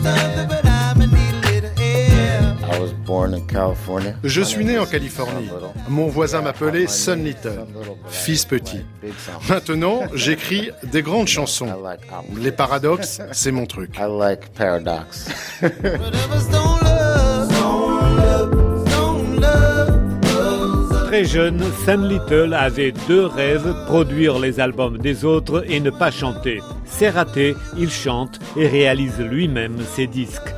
Je suis né en Californie. Mon voisin m'appelait Son Little, fils petit. Maintenant, j'écris des grandes chansons. Les paradoxes, c'est mon truc. Très jeune, Son Little avait deux rêves, produire les albums des autres et ne pas chanter. C'est raté, il chante et réalise lui-même ses disques.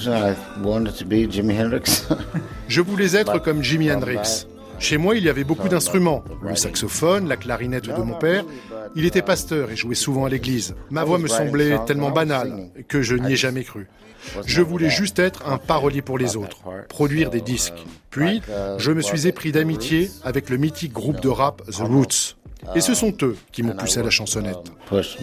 Je voulais être comme Jimi Hendrix. Chez moi, il y avait beaucoup d'instruments. Le saxophone, la clarinette de mon père. Il était pasteur et jouait souvent à l'église. Ma voix me semblait tellement banale que je n'y ai jamais cru. Je voulais juste être un parolier pour les autres, produire des disques. Puis, je me suis épris d'amitié avec le mythique groupe de rap The Roots. Et ce sont eux qui m'ont poussé à la chansonnette.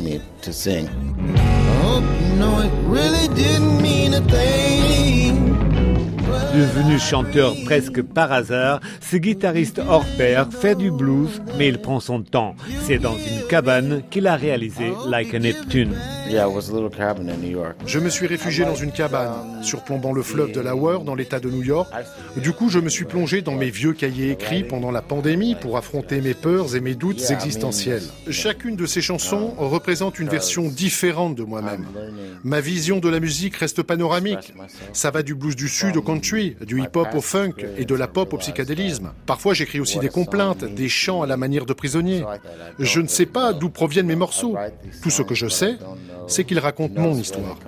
Devenu chanteur presque par hasard, ce guitariste hors pair fait du blues, mais il prend son temps. C'est dans une cabane qu'il a réalisé Like a Neptune. Je me suis réfugié dans une cabane, surplombant le fleuve Delaware dans l'État de New York. Du coup, je me suis plongé dans mes vieux cahiers écrits pendant la pandémie pour affronter mes peurs et mes doutes existentiels. Chacune de ces chansons représente une version différente de moi-même. Ma vision de la musique reste panoramique. Ça va du blues du Sud au country, du hip-hop au funk et de la pop au psychédélisme. Parfois, j'écris aussi des complaintes, des chants à la manière de prisonniers. Je ne sais pas d'où proviennent mes morceaux. Tout ce que je sais, c'est qu'ils racontent mon histoire.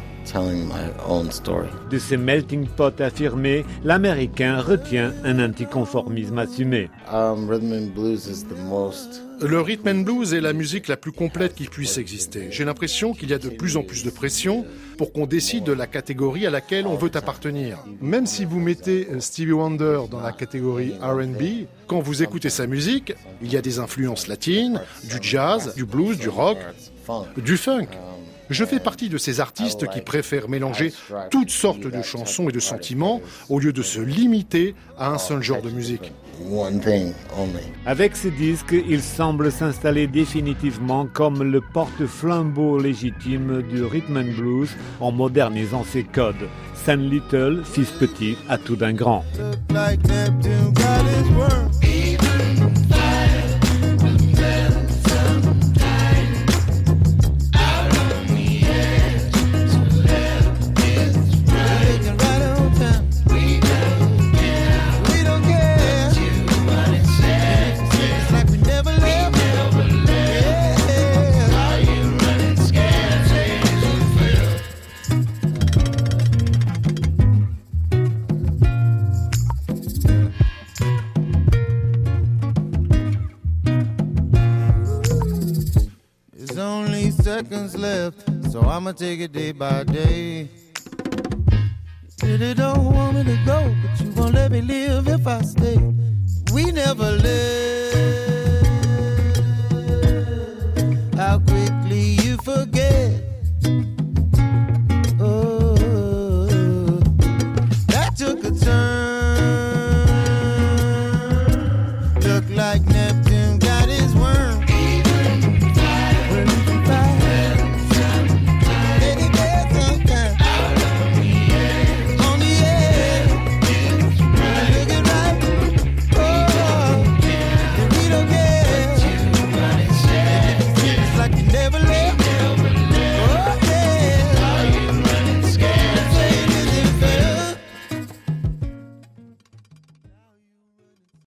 De ce melting pot affirmé, l'Américain retient un anticonformisme assumé. Le rhythm and blues est la musique la plus complète qui puisse exister. J'ai l'impression qu'il y a de plus en plus de pression pour qu'on décide de la catégorie à laquelle on veut appartenir. Même si vous mettez Stevie Wonder dans la catégorie R&B, quand vous écoutez sa musique, il y a des influences latines, du jazz, du blues, du rock, du funk. Je fais partie de ces artistes qui préfèrent mélanger toutes sortes de chansons et de sentiments au lieu de se limiter à un seul genre de musique. Avec ce disque, il semble s'installer définitivement comme le porte-flambeau légitime du rhythm and blues en modernisant ses codes. Son Little, fils petit, à tout d'un grand. Seconds left, so I'ma take it day by day. You really don't want me to go, but you won't let me live if I stay. We never live.